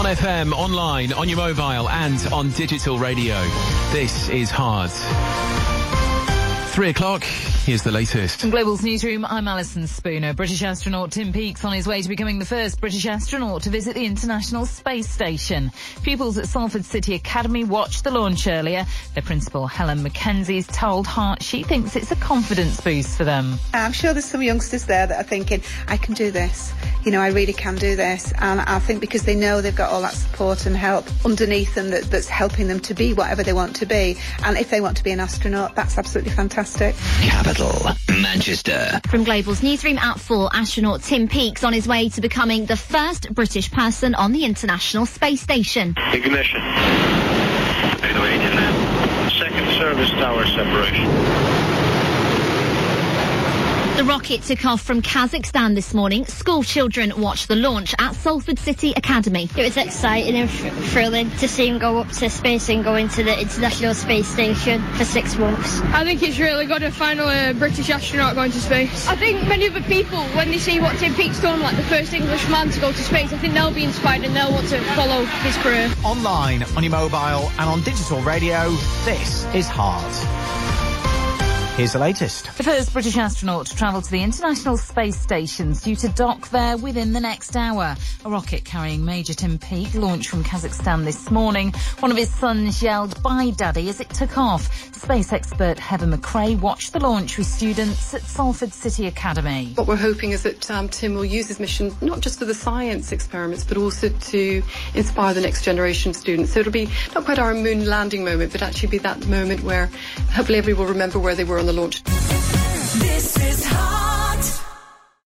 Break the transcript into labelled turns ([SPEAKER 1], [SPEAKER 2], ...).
[SPEAKER 1] On FM, online, on your mobile and on digital radio. This is Hard. 3 o'clock, here's the latest.
[SPEAKER 2] From Global's newsroom, I'm Alison Spooner. British astronaut Tim Peake's on his way to becoming the first British astronaut to visit the International Space Station. Pupils at Salford City Academy watched the launch earlier. Their principal, Helen Mackenzie's, told Heart she thinks it's a confidence boost for them.
[SPEAKER 3] I'm sure there's some youngsters there that are thinking, I can do this. You know, I really can do this. And I think because they know they've got all that support and help underneath them that's helping them to be whatever they want to be. And if they want to be an astronaut, that's absolutely fantastic.
[SPEAKER 4] Capital, Manchester.
[SPEAKER 5] From Global's newsroom at 4, astronaut Tim Peake's on his way to becoming the first British person on the International Space Station.
[SPEAKER 6] Ignition. Second service tower separation.
[SPEAKER 5] The rocket took off from Kazakhstan this morning. School children watched the launch at Salford City Academy.
[SPEAKER 7] It was exciting and thrilling to see him go up to space and go into the International Space Station for 6 months.
[SPEAKER 8] I think it's really good to finally a British astronaut going to space. I think many other people, when they see what Tim Peake's done, like the first Englishman to go to space, I think they'll be inspired and they'll want to follow his career.
[SPEAKER 9] Online, on your mobile and on digital radio, this is Hard. Here's the latest.
[SPEAKER 2] The first British astronaut to travel to the International Space Station's due to dock there within the next hour. A rocket carrying Major Tim Peake launched from Kazakhstan this morning. One of his sons yelled, "Bye, Daddy," as it took off. Space expert Heather McRae watched the launch with students at Salford City Academy.
[SPEAKER 10] What we're hoping is that Tim will use his mission not just for the science experiments, but also to inspire the next generation of students. So it'll be not quite our moon landing moment, but actually be that moment where hopefully everyone will remember where they were on the launch.
[SPEAKER 11] This is Hard.